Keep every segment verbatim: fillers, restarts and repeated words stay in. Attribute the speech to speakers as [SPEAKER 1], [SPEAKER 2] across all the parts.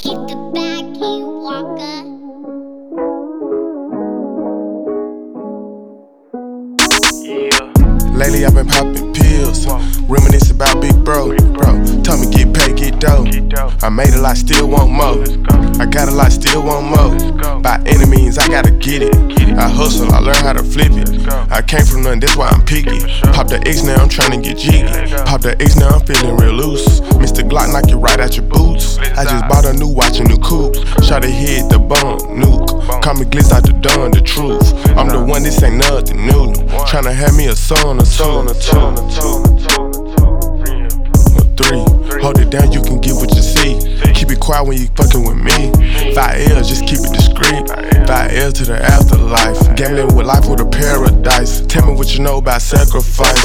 [SPEAKER 1] Keep the bag, King Walker.
[SPEAKER 2] Yeah. Lately I've been popping pills, reminisce about big bro. Bro, told me get paid, get dough. I made a lot, still want more. I got a lot, still want more. By any means, I gotta get it. I hustle, I learn how to flip it. I came from nothing, that's why I'm picky. Pop the X, now I'm tryna get jiggy. Pop the X, now I'm feeling real loose. Mister Glock knock you right out your boots. I just bought a new watch and new coupe. Shot a hit the bump, nuke. Call me Glitz out the dawn, the truth. I'm the one, this ain't nothing new. Tryna have me a son or two. Three, hold it down, you can get what you see. Keep it quiet when you fucking with me. Five L's, just keep it discreet. Five L's to the afterlife. Gambling with life with a paradise. Tell me what you know about sacrifice.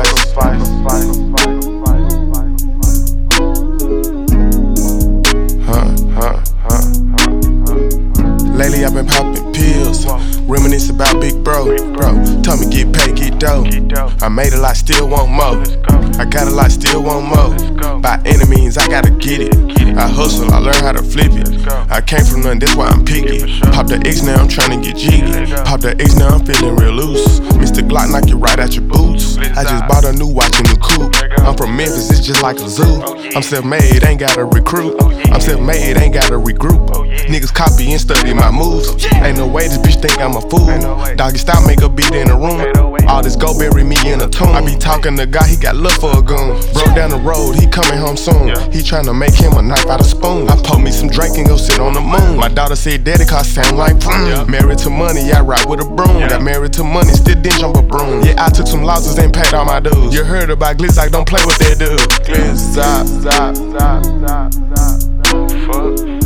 [SPEAKER 2] Huh, huh, huh, huh. Lately I've been popping pills, reminisce about big bro. Bro, told me get paid, get dough. I made a lot, still want more. I got a lot, still want more. By any means, I gotta get it. I hustle, I learn how to flip it. I came from nothing, that's why I'm picky. Pop the X, now I'm tryna get jiggy. Pop the X, now I'm feeling real loose. Mister Glock knock you right out your boots. I just bought a new watch and new coupe. I'm from Memphis, it's just like a zoo. I'm self-made, ain't gotta recruit. I'm self-made, ain't gotta regroup. Niggas copy and study my moves. Ain't no way this bitch think I'm a fool. Doggy style make a beat in the room. All this go bury me in a tomb. I be talking to God, he got love for a goon. Bro down the road, he coming home soon. He tryna make him a knife out of spoon. I pour me some drink and go sit on the moon. My daughter said daddy cause sound like vroom. Married to money, I ride with a broom. Got married to money, still didn't jump a broom. Yeah, I took some losses and paid all my dues. You heard about Glitz, I don't play with that dude. Glitz, zop, zop, zop, zop, zop. Fuck.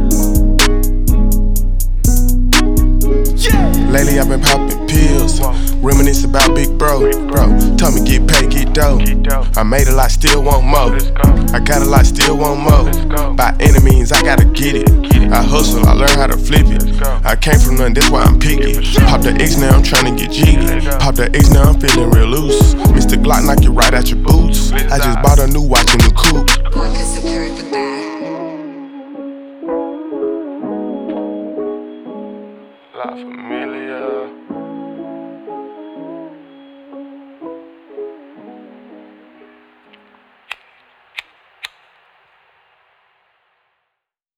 [SPEAKER 2] Lately I've been popping pills, reminisce about big bro. Bro, told me get paid, get dough. I made a lot, still want more. I got a lot, still want more. By any means, I gotta get it. I hustle, I learn how to flip it. I came from nothing, that's why I'm picky. Pop the X, now I'm tryna get jiggy. Pop the X, now I'm feeling real loose. Mister Glock knock you right out your boots. I just bought a new watch and new coupe. La Familia.